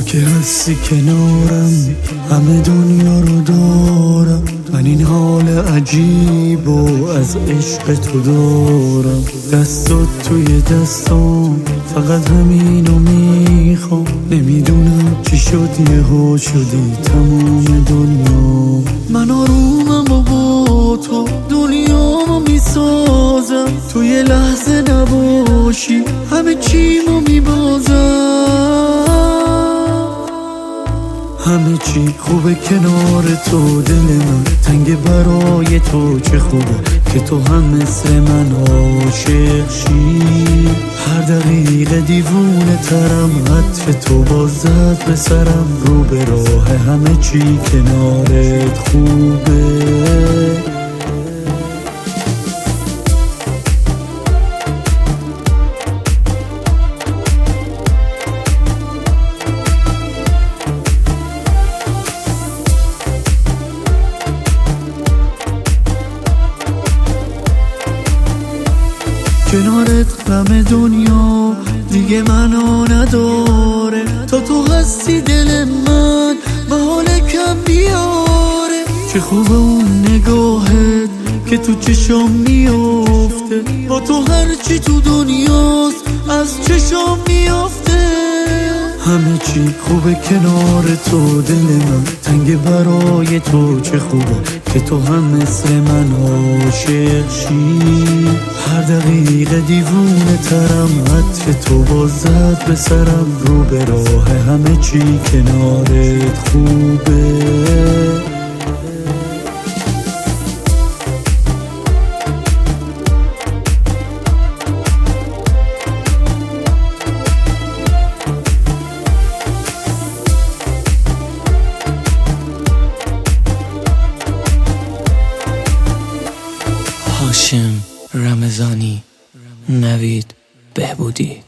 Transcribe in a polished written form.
که هستی کنارم، همه دنیا رو دارم. من این حال عجیب و از عشق تو دارم. دستات توی دستام، فقط همینو میخوام. نمیدونم چی شد یهو شدی تموم دنیا. من آرومم و با تو دنیامو میسازم. تو یه لحظه نباشی همه چیمو میبازم. همه چی خوبه کنار تو، دل من تنگ برای تو. چه خوبه که تو هم مثل من عاشق شی. هر دقیقه دیوونه ترم، عطر تو باز زد به سرم. رو به راه همه چی کنارت خوبه. کنارت غم دنیا دیگه منو نداره. تو هستی دل من به حال کم بیاره. چه خوبه اون نگاهت که تو چشام میافته. با تو هرچی تو دنیاست از چشام میافته. همه چی خوبه کنار تو، دل من تنگ برای تو. چه خوبه که تو هم مثل من عاشق شی. هر دقیقه دیوونه ترم، عطر تو باز زد به سرم. رو به راه همه چی کنارت خوبه. هاشم رمضانی، نوید بهبودی.